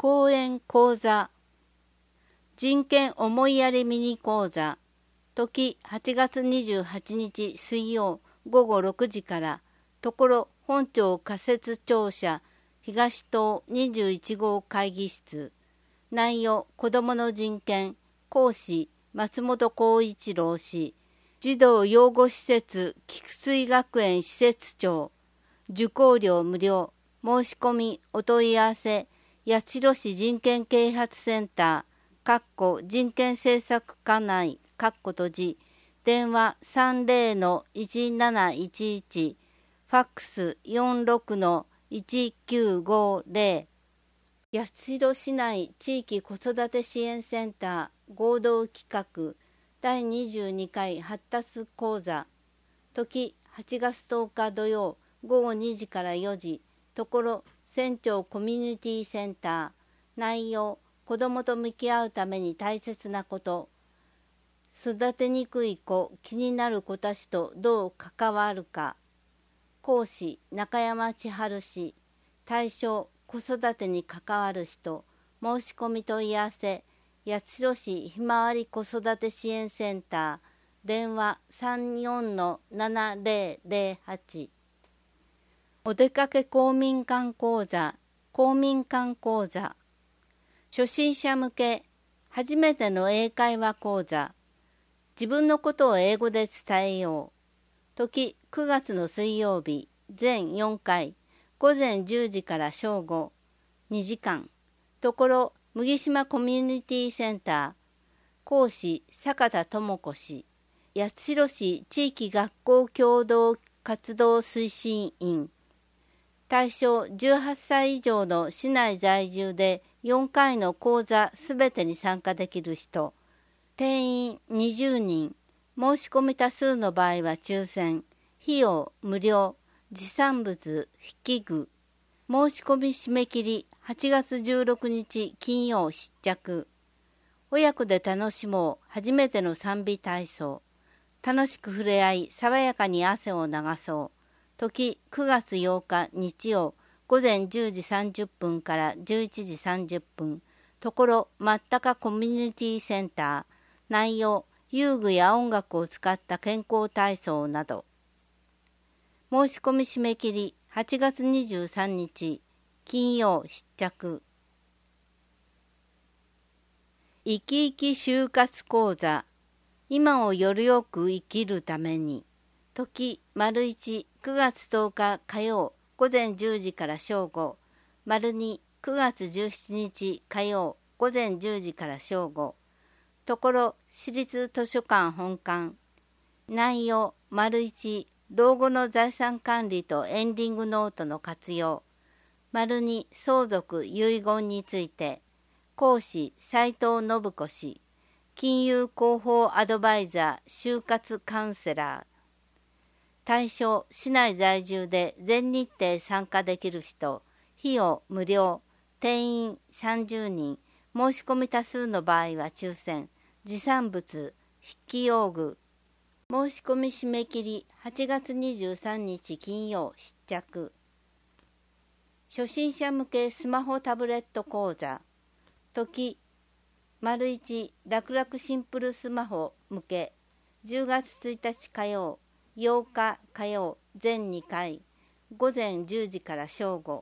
講演講座人権思いやりミニ講座時8月28日水曜午後6時からところ本庁仮設庁舎東棟21号会議室内容子どもの人権講師松本幸一郎氏児童養護施設菊水学園施設長受講料無料申し込みお問い合わせ八代市人権啓発センター人権政策課内閉じ電話 30-1711 ファックス 46-1950 八代市内地域子育て支援センター合同企画第22回発達講座時8月10日土曜午後2時から4時ところ船長コミュニティセンター内容子どもと向き合うために大切なこと育てにくい子気になる子たちとどう関わるか講師中山千春氏対象子育てに関わる人申し込み問い合わせ八代市ひまわり子育て支援センター電話 34-7008お出かけ公民館講座公民館講座初心者向け初めての英会話講座自分のことを英語で伝えよう時9月の水曜日全4回午前10時から正午2時間ところ麦島コミュニティセンター講師坂田智子氏八代市地域学校共同活動推進員対象18歳以上の市内在住で4回の講座すべてに参加できる人定員20人申し込み多数の場合は抽選費用無料持参物筆記具申し込み締め切り8月16日金曜必着親子で楽しもう初めての賛美体操楽しく触れ合い爽やかに汗を流そう時9月8日日曜午前10時30分から11時30分ところまったかコミュニティセンター内容遊具や音楽を使った健康体操など申し込み締め切り8月23日金曜必着生き生き就活講座今をよりよく生きるために時丸1 9月10日火曜午前10時から正午丸2 9月17日火曜午前10時から正午ところ市立図書館本館内容丸1老後の財産管理とエンディングノートの活用丸2相続遺言について講師斉藤信子氏金融広報アドバイザー就活カウンセラー対象市内在住で全日程参加できる人費用無料定員30人申し込み多数の場合は抽選持参物筆記用具申し込み締め切り8月23日金曜必着初心者向けスマホタブレット講座時丸1楽々シンプルスマホ向け10月1日火曜8日火曜全2回午前10時から正午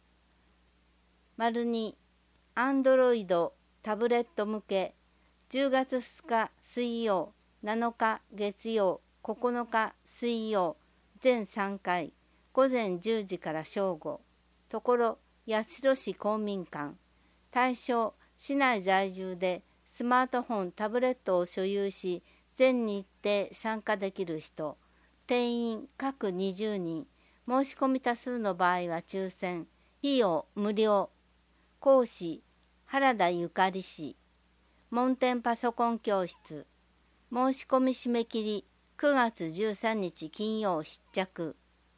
丸2アンドロイドタブレット向け10月2日水曜7日月曜9日水曜全3回午前10時から正午ところ八代市公民館対象市内在住でスマートフォンタブレットを所有し全日程参加できる人定員各20人申し込み多数の場合は抽選費用無料講師原田ゆかり氏門店パソコン教室申し込み締め切り9月13日金曜必着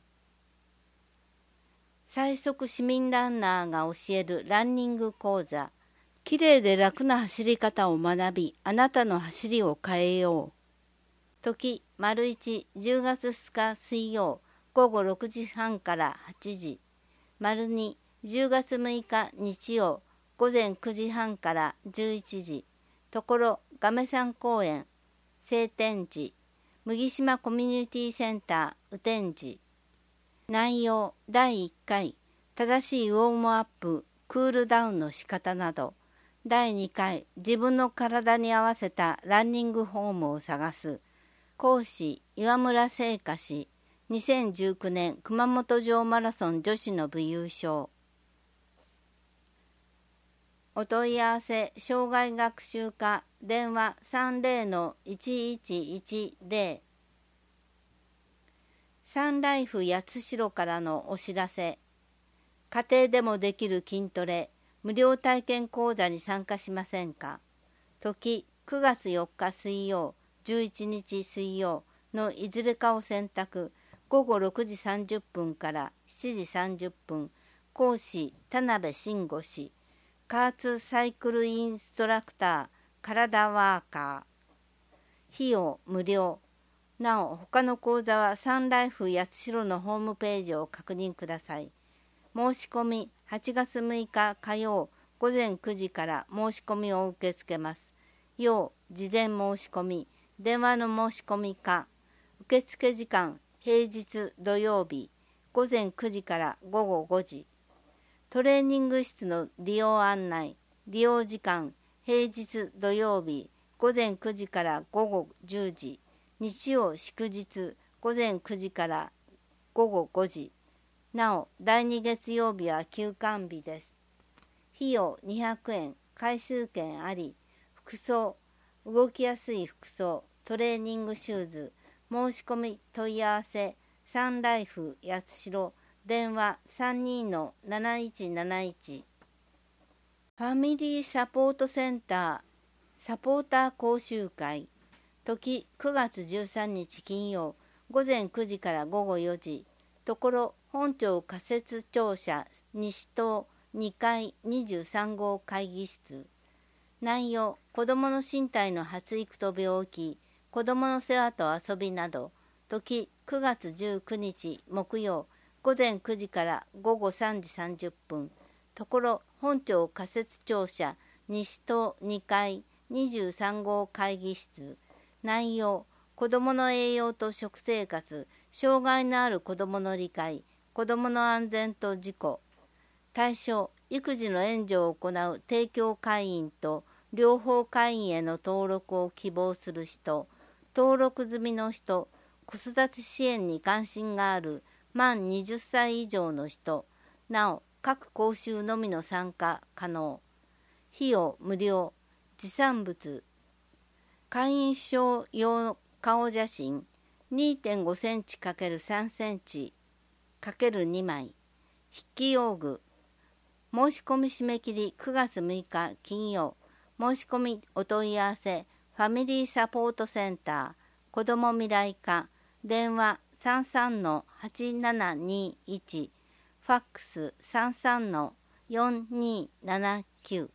最速市民ランナーが教えるランニング講座きれいで楽な走り方を学びあなたの走りを変えよう時丸1 10月2日水曜午後6時半から8時丸2 10月6日日曜午前9時半から11時、ところ亀山公園、晴天寺、麦島コミュニティセンター、雨天寺。内容第1回、正しいウォームアップ、クールダウンの仕方など。第2回、自分の体に合わせたランニングフォームを探す。講師、岩村聖華氏。2019年熊本城マラソン女子の部優勝。お問い合わせ、障害学習課、電話 30-1110。サンライフ八代からのお知らせ。家庭でもできる筋トレ、無料体験講座に参加しませんか。時、9月4日水曜、11日水曜のいずれかを選択。午後6時30分から7時30分。講師、田辺慎吾氏。加圧サイクルインストラクター、体ワーカー。費用無料。なお、他の講座はサンライフ八代のホームページを確認ください。申し込み8月6日火曜午前9時から申し込みを受け付けます。要事前申し込み、電話の申し込みか。受付時間平日土曜日午前9時から午後5時。トレーニング室の利用案内、利用時間平日土曜日午前9時から午後10時。日曜祝日午前9時から午後5時。なお、第2月曜日は休館日です。費用200円、回数券あり。服装、動きやすい服装、トレーニングシューズ。申し込み問い合わせ、サンライフ八代、電話 32-7171。ファミリーサポートセンター、サポーター講習会。時9月13日金曜午前9時から午後4時。ところ本庁仮設庁舎西棟2階23号会議室。内容、子どもの身体の発育と病気、子どもの世話と遊びなど。時9月19日木曜午前9時から午後3時30分。ところ本庁仮設庁舎西棟2階23号会議室。内容、子どもの栄養と食生活、障害のある子どもの理解、子どもの安全と事故。対象、育児の援助を行う提供会員と両方会員への登録を希望する人、登録済みの人、子育て支援に関心がある満20歳以上の人。なお、各講習のみの参加可能。費用無料。持参物、会員証用顔写真 2.5 センチ ×3 センチ ×2 枚。筆記用具。申し込み締め切り9月6日金曜。申し込みお問い合わせ、ファミリーサポートセンター、子ども未来課、電話 33-8721、ファックス 33-4279。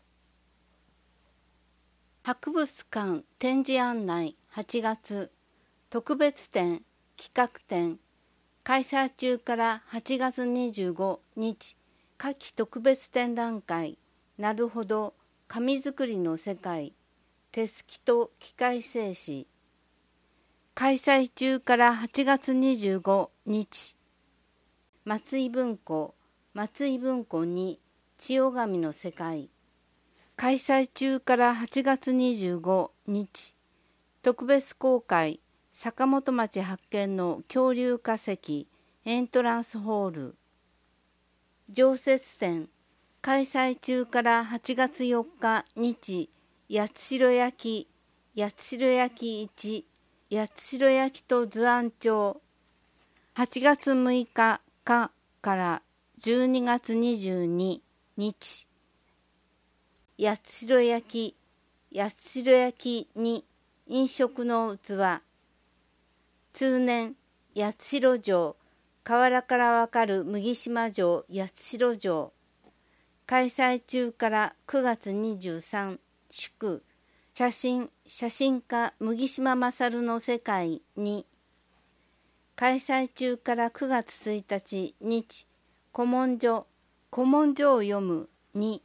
博物館展示案内8月、特別展、企画展、開催中から8月25日、夏季特別展覧会、なるほど、紙作りの世界、手すきと機械製紙。開催中から8月25日、松井文庫2、千代紙の世界。開催中から8月25日、特別公開、坂本町発見の恐竜化石、エントランスホール。常設展、開催中から8月4日日、八代焼、八代焼1、八代焼と図案帳。8月6日から12月22日、八代焼、八代焼2、飲食の器。通年、八代城、河原からわかる麦島城八代城。開催中から9月23、祝、写真家麦島勝の世界2。開催中から9月1日日、古文書を読む2。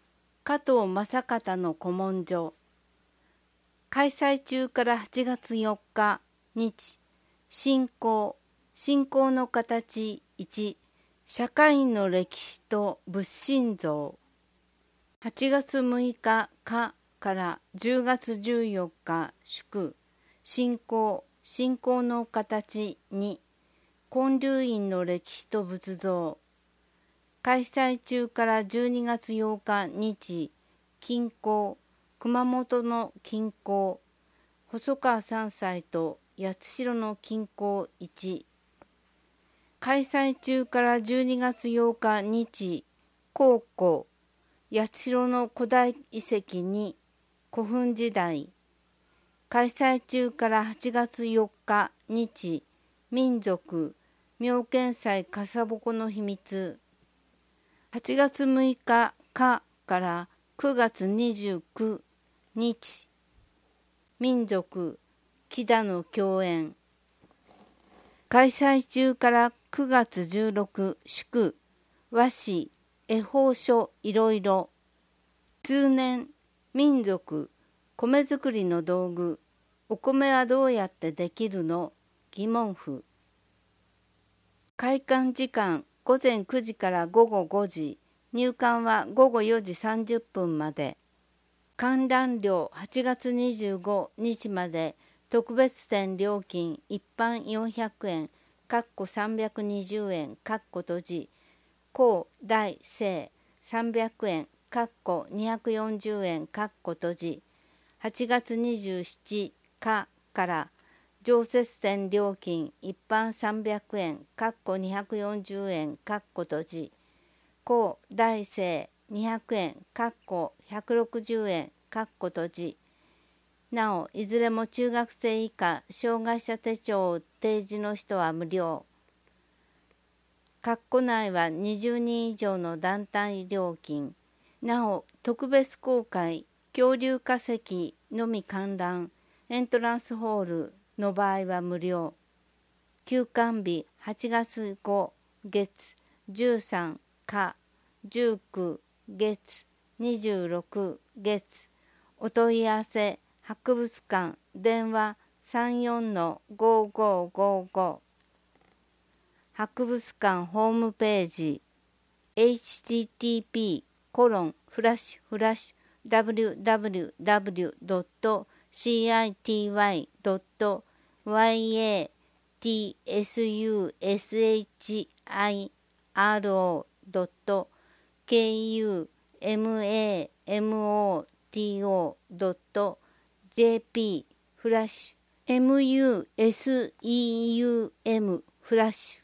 加藤正方の古文書。開催中から8月4日日、信仰の形1、社会の歴史と仏心像。8月6日かから10月14日祝、信仰の形2、建立院の歴史と仏像。開催中から12月8日日、金光熊本の金光、細川三斎と八代の金光1。開催中から12月8日日、考古八代の古代遺跡2、古墳時代。開催中から8月4日日、民族妙見祭笠鉾の秘密。8月6日かから9月29日、民族木田の共演。開催中から9月16祝、和紙絵法書いろいろ。通年民族米作りの道具、お米はどうやってできるの？疑問符。開館時間午前9時から午後5時、入館は午後4時30分まで。観覧料8月25日まで、特別展料金一般400円、320円、閉じ、高大生300円、240円、閉じ、8月27日から常設展料金一般300円、240円、閉じ、高大生200円、160円、閉じ。なお、いずれも中学生以下、障害者手帳を提示の人は無料。内は20人以上の団体料金。なお、特別公開、恐竜化石のみ観覧、エントランスホールの場合は無料。休館日8月5月、13火、19月、26月。お問い合わせ、博物館、電話 34-5555。博物館ホームページ http://www.city.wamoto.jp フラッシュ MUSEUM フラッシュ